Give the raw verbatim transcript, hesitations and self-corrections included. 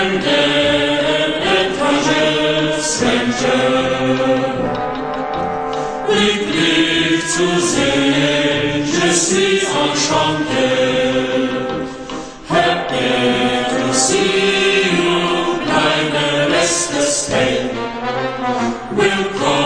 der etwas glücklich zu sehen, je suis enchanté. Happy to see you, meine Letzte Stay. Willkommen.